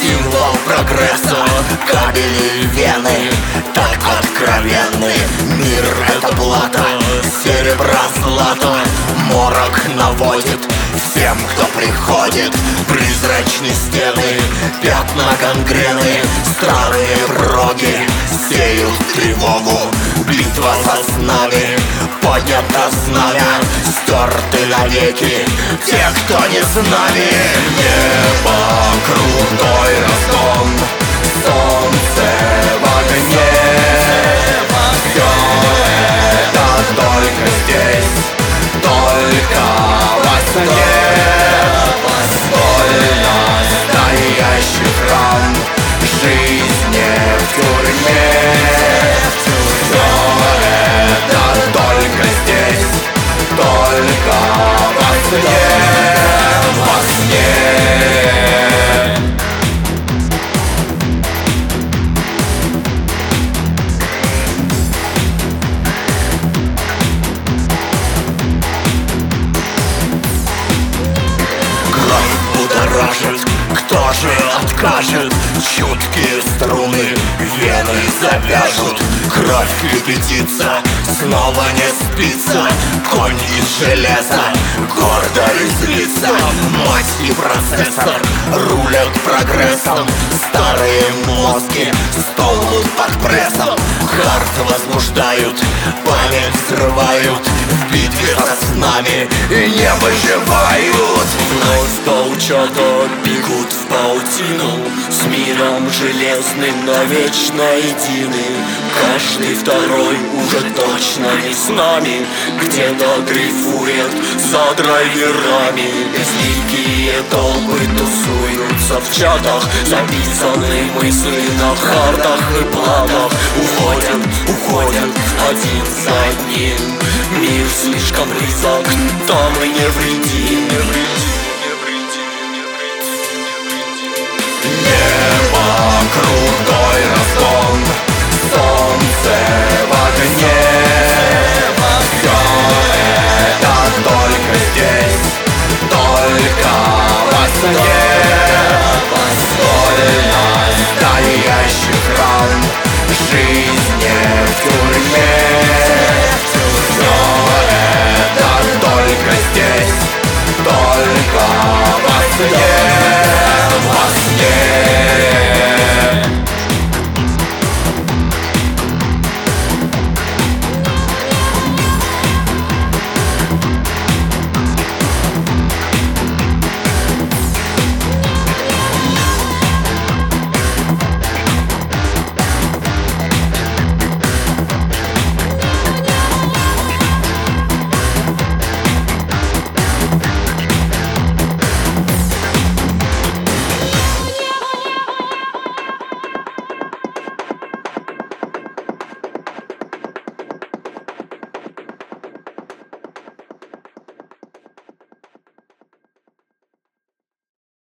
символ прогресса. Кабели и вены так откровенны. Мир — это плата, серебра, злато. Морок наводит всем, кто приходит. Призрачные стены, пятна гангрены. Старые проги сеют тревогу. Битва за снами, поднято знамя. Стерты навеки те, кто не с нами. Небо — крутой разгон, солнце в огне. Все это только здесь, только во сне. Свой настоящий храм жизни в тюрьме. Все это только здесь, только во сне, во сне. Будоражит, кто же откажет? Чуткие струны вены завяжут. Кровь кипятится, снова не спится. Конь из железа гордо излится. Мать и процессор рулят прогрессом. Старые мозги столбут под прессом. Хард возбуждают, память взрывают. В битве с нами и не выживают. Вновь по учету бегут в паутину. С миром железным навечно едины. Каждый второй уже точно не с нами. Где-то дрейфует за драйверами. Безликие толпы тусуются в чатах. Записаны мысли на картах и планах. Уходят один за одним. Мир слишком близок, там и не вреди.